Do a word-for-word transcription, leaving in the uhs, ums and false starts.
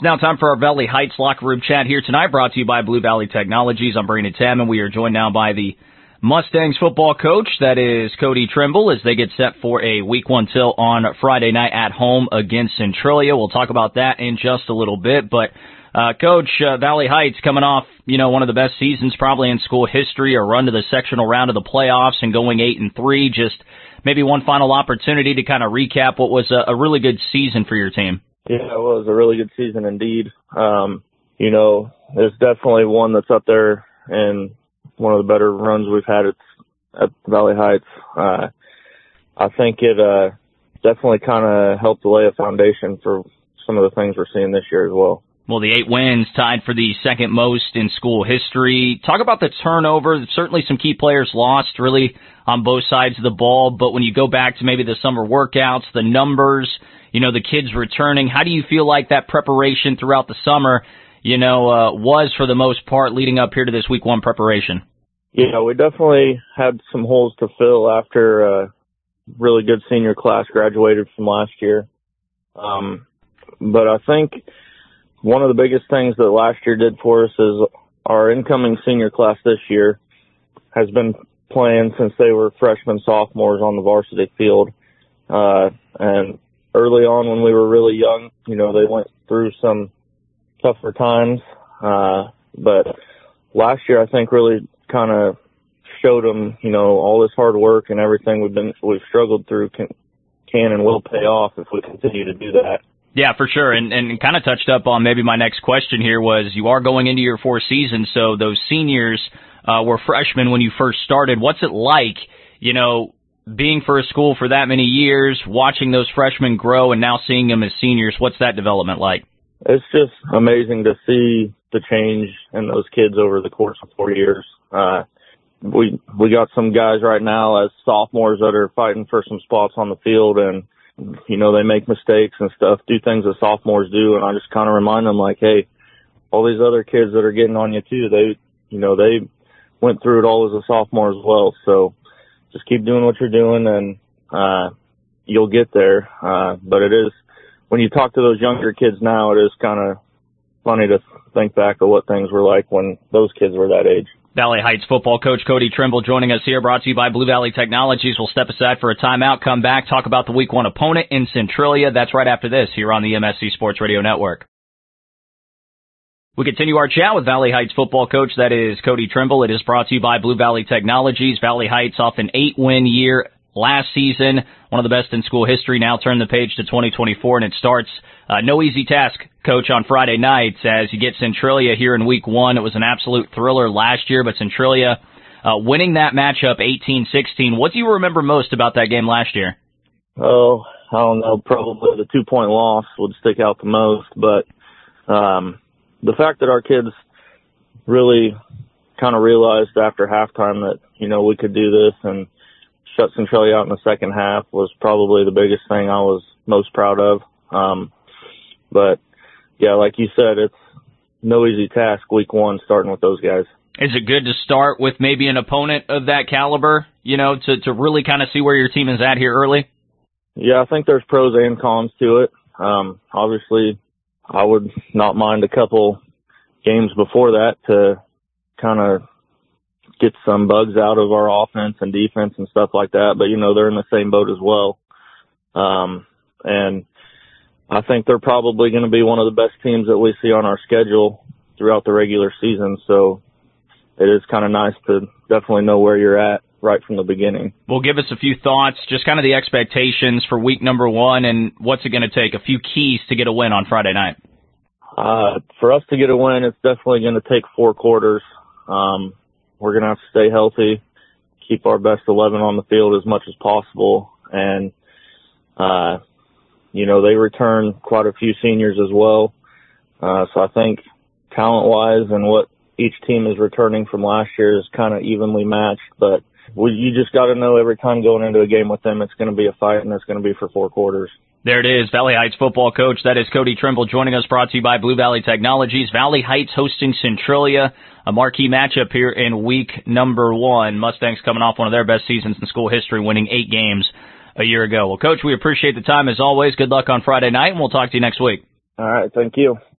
now time for our Valley Heights locker room chat here tonight, brought to you by Blue Valley Technologies. I'm Brandon Tam, and we are joined now by the Mustangs football coach, that is Cody Trimble, as they get set for a week one till on Friday night at home against Centralia. We'll talk about that in just a little bit, but uh, Coach, uh, Valley Heights coming off, you know, one of the best seasons probably in school history, a run to the sectional round of the playoffs and going eight and three. Just maybe one final opportunity to kind of recap what was a, a really good season for your team. Yeah, it was a really good season indeed. Um, you know, it's definitely one that's up there and one of the better runs we've had at, at Valley Heights. Uh, I think it uh, definitely kind of helped lay a foundation for some of the things we're seeing this year as well. Well, the eight wins tied for the second most in school history. Talk about the turnover. Certainly some key players lost really on both sides of the ball, but when you go back to maybe the summer workouts, the numbers, you know, the kids returning, how do you feel like that preparation throughout the summer, you know, uh, was for the most part leading up here to this week one preparation? Yeah, we definitely had some holes to fill after a really good senior class graduated from last year. Um, but I think one of the biggest things that last year did for us is our incoming senior class this year has been playing since they were freshmen, sophomores on the varsity field. Uh, and early on when we were really young, you know, they went through some tougher times. Uh, but last year I think really kind of showed them, you know, all this hard work and everything we've been, we've struggled through can, can and will pay off if we continue to do that. Yeah, for sure. And, and kind of touched up on maybe my next question here was you are going into your fourth season. So those seniors, uh, were freshmen when you first started. What's it like, you know, being for a school for that many years, watching those freshmen grow and now seeing them as seniors? What's that development like? It's just amazing to see the change in those kids over the course of four years. Uh, we, we got some guys right now as sophomores that are fighting for some spots on the field, and, you know, they make mistakes and stuff, do things that sophomores do. And I just kind of remind them like, hey, all these other kids that are getting on you too, they, you know, they went through it all as a sophomore as well. So just keep doing what you're doing and, uh, you'll get there. Uh, but it is, when you talk to those younger kids now, it is kind of funny to think back of what things were like when those kids were that age. Valley Heights football coach Cody Trimble joining us here, brought to you by Blue Valley Technologies. We'll step aside for a timeout, come back, talk about the week one opponent in Centralia. That's right after this here on the M S C Sports Radio Network. We continue our chat with Valley Heights football coach, that is Cody Trimble. It is brought to you by Blue Valley Technologies. Valley Heights off an eight-win year last season, one of the best in school history. Now turn the page to twenty twenty-four, and it starts uh, no easy task, Coach, on Friday nights as you get Centralia here in week one. It was an absolute thriller last year, but Centralia uh, winning that matchup eighteen sixteen. What do you remember most about that game last year? Oh, I don't know. Probably the two-point loss would stick out the most, but um, the fact that our kids really kind of realized after halftime that, you know, we could do this and shut Centralia out in the second half was probably the biggest thing I was most proud of. Um, but, yeah, like you said, it's no easy task week one starting with those guys. Is it good to start with maybe an opponent of that caliber, you know, to, to really kind of see where your team is at here early? Yeah, I think there's pros and cons to it. Um, obviously, I would not mind a couple games before that to kind of get some bugs out of our offense and defense and stuff like that. But, you know, they're in the same boat as well. Um, and I think they're probably going to be one of the best teams that we see on our schedule throughout the regular season. So it is kind of nice to definitely know where you're at right from the beginning. Well, give us a few thoughts, just kind of the expectations for week number one, and what's it going to take, a few keys to get a win on Friday night? Uh, for us to get a win, it's definitely going to take four quarters. Um, we're going to have to stay healthy, keep our best eleven on the field as much as possible. And, uh, you know, they return quite a few seniors as well. Uh, so I think talent-wise and what each team is returning from last year is kind of evenly matched. But we, you just got to know every time going into a game with them, it's going to be a fight, and it's going to be for four quarters. There it is, Valley Heights football coach. That is Cody Trimble joining us, brought to you by Blue Valley Technologies. Valley Heights hosting Centralia, a marquee matchup here in week number one. Mustangs coming off one of their best seasons in school history, winning eight games a year ago. Well, Coach, we appreciate the time as always. Good luck on Friday night, and we'll talk to you next week. All right, thank you.